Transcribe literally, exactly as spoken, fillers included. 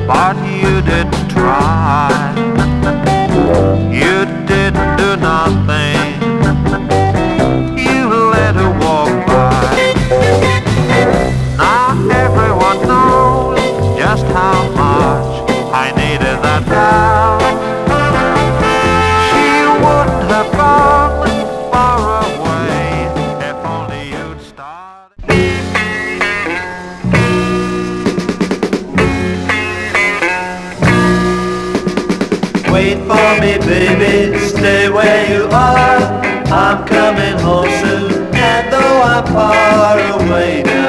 but you didn't try. You didn't do nothing, you let her walk by. Now everyone knows just how much I needed that girl. She wouldn't have gone far away if only you'd started. Wait for me, baby, stay where you are. I'm coming home soon, and though I'm far away now,